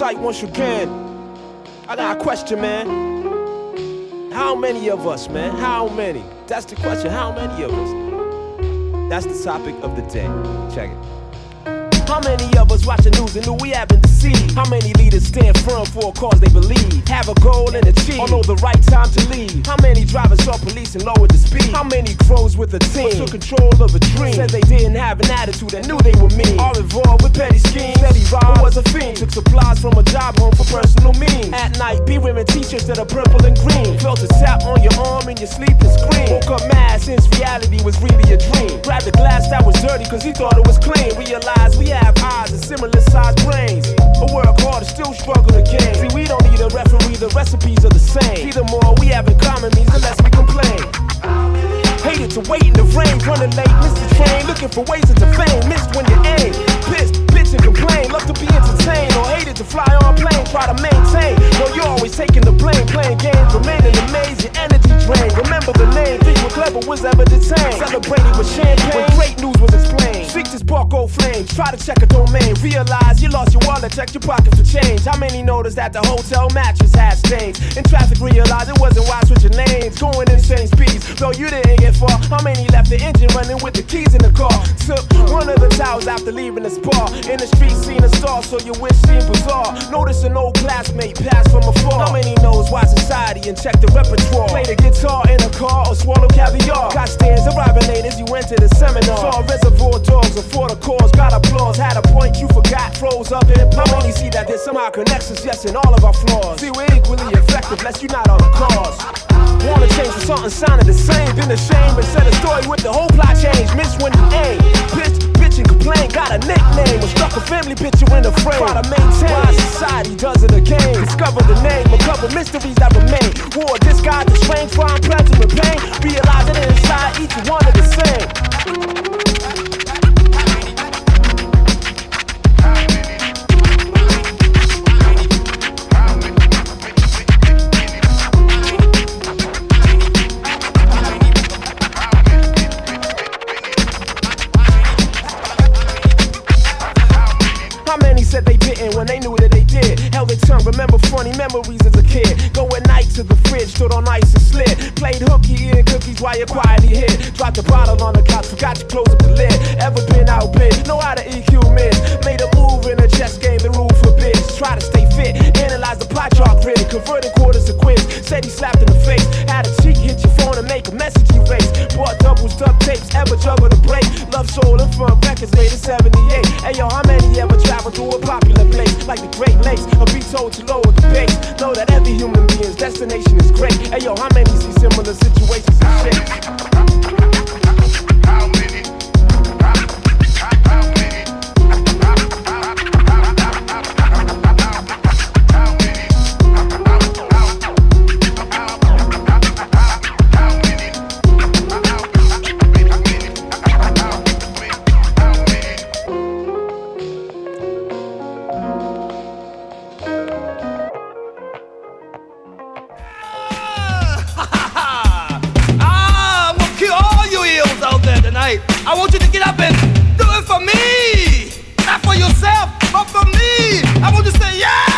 sight once again. I got a question, man. How many of us, man? How many? That's the question. How many of us? That's the topic of the day. Check it. How many of us watch the news and knew we haven't deceived? How many leaders stand firm for a cause they believe? Have a goal and achieve, or know the right time to leave? How many drivers saw police and lowered the speed? How many grows with a team, took control of a dream? Said they didn't have an attitude and knew they were mean. All involved with petty schemes, said he robbed or was a fiend. Took supplies from a job home for personal means. At night, be wearing t-shirts that are purple and green. Felt a tap on your arm in your sleep and scream. Woke up mad since reality was really a dream. Grabbed a glass that was dirty cause he thought it was clean. Realized we have eyes and similar sized brains. I work hard and still struggle again. See, we don't need a referee, the recipes are the same. See, the more we have in common means the less we complain. Hated to wait in the rain, running late, missed the train, looking for ways into fame, missed when you aim. Pissed, bitch and complain, love to be entertained, or hated to fly on a plane, try to maintain. Well, you're always taking the blame, playing games, remaining amazed, your energy drained. Remember the name, think we're clever was ever detained. Celebrating with champagne, when great news was explained. Seek to spark old flames, try to check a domain, realize you lost your wallet, check your pocket for change. How many noticed that the hotel mattress had stains? In traffic, realize it wasn't wise switching lanes, going insane speeds, though you didn't get far. How many left the engine running with the keys in the car? Took one of the towels after leaving the spa. In the street, seen a star, so your wish seemed bizarre. Notice an old classmate pass from afar. How many knows why society and check the repertoire? Play the guitar in a car or swallow caviar. Got stands arriving late as you enter the seminar. Saw Reservoir Dogs for the cause, got applause. Had a point you forgot, froze up in applause. How many see that there's somehow connections, yes, in all of our flaws? See, we're equally effective, lest you not on the cause. Wanna change for something sounded the same, been ashamed and said a story with the whole plot change. Miss when you aim, bitch and complain, got a nickname, or stuck a family picture in a frame. Try to maintain why society does it again. Discover the name, uncover mysteries that remain. War, disguise the strange, find pleasure and pain. Realize that inside each one are the same. Said they didn't when they knew that they did. Held their tongue, remember funny memories as a kid. Go at night to the fridge, stood on ice and slid. Played hooky, eating cookies while you quietly hid. Dropped the bottle on the couch, forgot to close up the lid. Ever been outbid, know how to EQ miss. Made a move in a chess game, the rule forbids. Try to stay fit, analyze the pie chart grid. Converted quarters to quiz, said he slapped in the face. Had a cheek, hit your phone and make a message erase. Bought doubles, duct tapes, ever juggle the break. Love, soul, and fun records made in 78. Hey yo, how many ever traveled through a popular place like the Great Lakes, or be told to lower the pace? Know that every human being's destination is great. Hey yo, how many see similar situations and shapes? How many? I want you to get up and do it for me. Not for yourself, but for me. I want you to say, yeah!